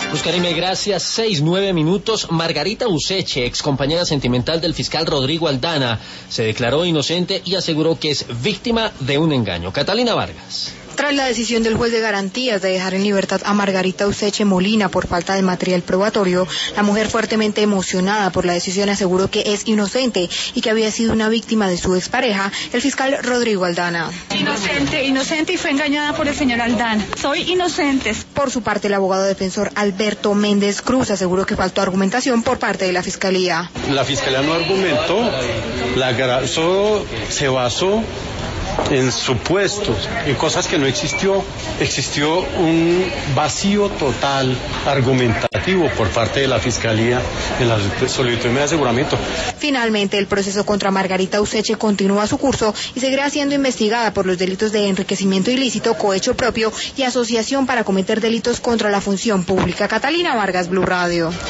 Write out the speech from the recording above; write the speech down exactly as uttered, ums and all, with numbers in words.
Buscarime, gracias. Seis, nueve minutos. Margarita Useche, ex compañera sentimental del fiscal Rodrigo Aldana, se declaró inocente y aseguró que es víctima de un engaño. Catalina Vargas. Tras la decisión del juez de garantías de dejar en libertad a Margarita Useche Molina por falta de material probatorio, la mujer, fuertemente emocionada por la decisión, aseguró que es inocente y que había sido una víctima de su expareja, el fiscal Rodrigo Aldana. Inocente, inocente y fue engañada por el señor Aldana. Soy inocente. Por su parte, el abogado defensor Alberto Méndez Cruz aseguró que faltó argumentación por parte de la fiscalía. La fiscalía no argumentó, la solo se basó en supuestos, en cosas que no existió. Existió un vacío total argumentativo por parte de la Fiscalía en la solicitud de aseguramiento. Finalmente, el proceso contra Margarita Useche continúa su curso y seguirá siendo investigada por los delitos de enriquecimiento ilícito, cohecho propio y asociación para cometer delitos contra la función pública. Catalina Vargas, Blue Radio.